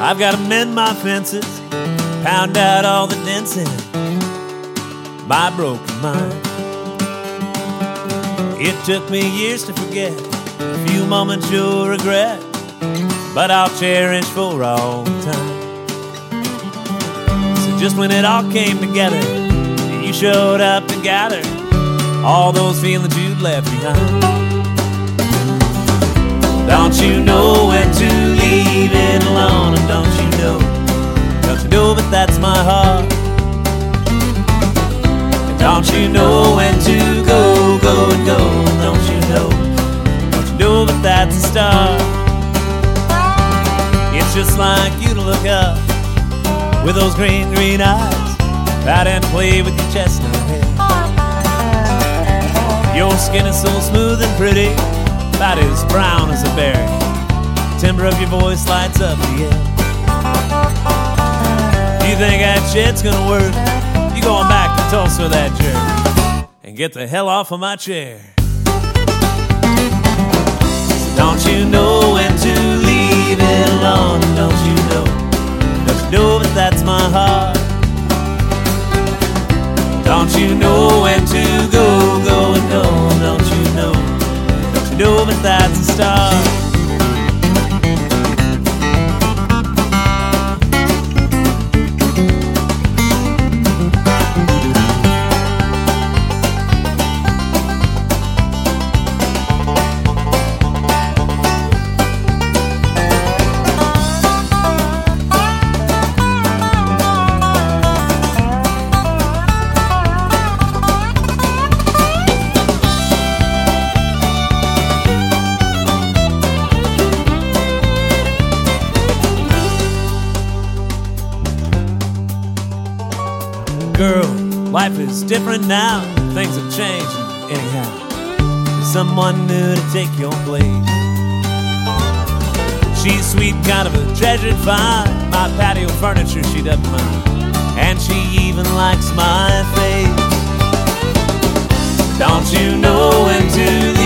I've got to mend my fences, pound out all the dents in my broken mind. It took me years to forget a few moments you'll regret, but I'll cherish for all time. So just when it all came together, you showed up and gathered all those feelings you'd left behind. Don't you know when to leave it alone? And don't you know that that's my heart? And don't you know when to go, go and go? And don't you know that that's a start? It's just like you to look up with those green, green eyes, out and play with your chestnut hair. Your skin is so smooth and pretty, about as brown as a berry. Timbre of your voice lights up the air. Do you think that shit's gonna work? You going back to Tulsa, that jerk, and get the hell off of my chair. So don't you know when to leave it alone? Don't you know that that's my heart? Don't you know when to go, go and go? Don't you know that that's a start? Girl, life is different now. Things have changed anyhow. There's someone new to take your place. She's sweet, kind of a treasured find. My patio furniture she doesn't mind, and she even likes my face. Don't you know when to leave